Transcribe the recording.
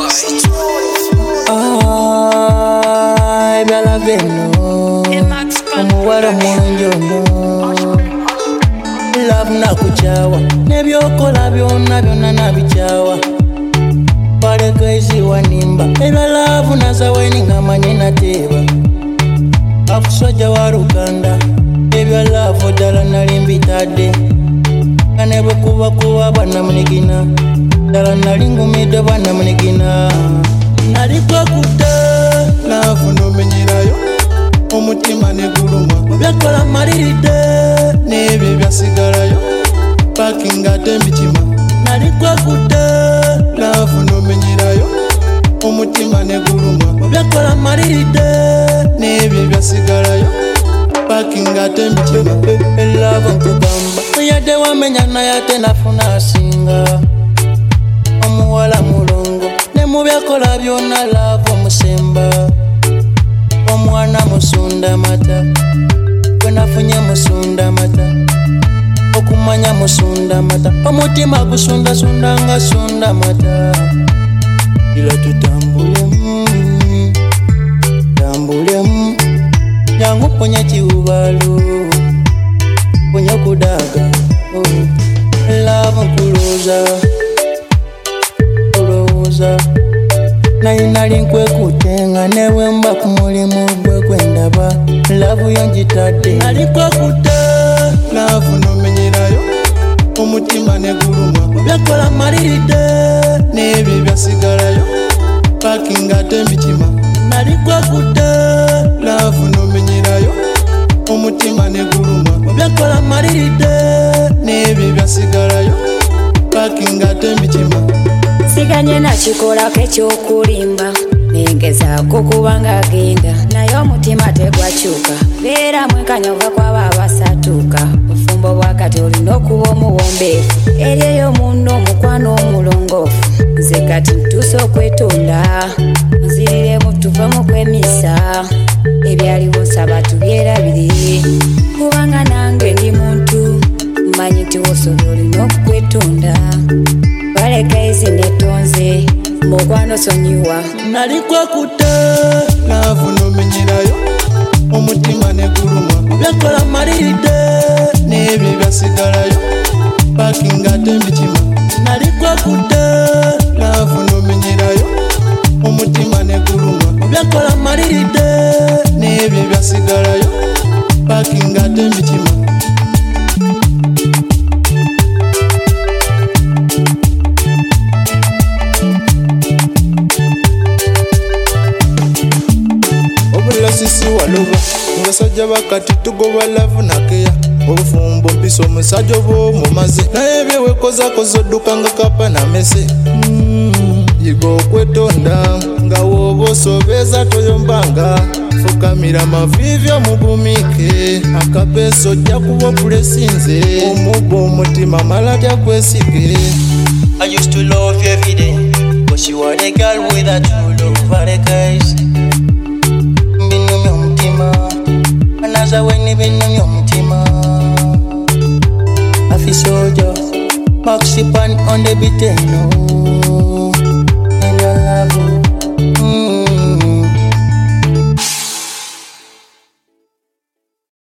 Byala beno omuwala munjono love nakuchawa nebyokola byonna nabikyawa balekezi wanimba ebya love nazaweni ngamanye nateeba akusajja wa Luganda ebya love ddala nali mbitadde kane bwekubakuba bannamunigina ddala nali ngumidde bannamunigina nali kwekudde love nomenyerayo omutima neguluma byakola maliridde n'ebyo byasigalayo pakinga ate mbikima nali kwekudde love nomenyerayo omutima neguluma byakola maliridde n'ebyo byasigalayo pakinga ate mbikima love nkugamba yadde wamenya naye ate nafuna asinga omuwala mulongo ne mu byakola byonna love omusemba omwana musunda mata wenafunye musunda mata okumanya musunda mata omutima gusunda nga sunda mata ila tutambulemu tambulemu jangu ponya kiwubalo ponya kudaga love nkuloza nali nkwekutenga newe mba ku mulimu gwe gwendaba love yonjitadde nali kwekutte love nomenyerayo omutima neguluma byakola maliridde n'ebyo byasigalayo pakinga ate mbikima nali kwekutte love nomenyerayo omutima neguluma byakola maliridde n'ebyo byasigalayo pakinga ate mbikima siganye nakikolako ekyokulimba nengezaako kubanga agenda naye omutima tegwakyuka beera mwenkanya ova kwaba abasatuuka bufumbo bwakati olina okuba omuwombeefu eri eyo munno omukwano omulongoofu nze kati ntuuse okwetonda nziriremu tuvemu kwemisa ebyaliwo nsaba tubyerabire kubanga nange ndi muntu mmanyi nti wosobola olina okukwetonda balekezi netonze mukwano sonyiwa nali kwekutte love nomenyerayo omutima neguluma byakola maliridde n'ebyo byasigalayo pakinga ate mbikima nali kwekutte love nomenyerayo omutima neguluma byakola maliridde n'ebyo byasigalayo pakinga ate mbikima sisi waloba ngasajja bakati tugoba love nakeya obufumbo mpisa omusajja oba omumaze naye byewekozakoza odduka nga kapa na mese yiga okwetonda nga wooba osobeza toyombanga fukamira mavivi omugumike akapeesa ojja kuba opulesinze omubba omutima mala tyakwesige I used to love you every day but you are the girl with a true love for the guys anaza weni binyumya omutima afisojo Maxipan on the beat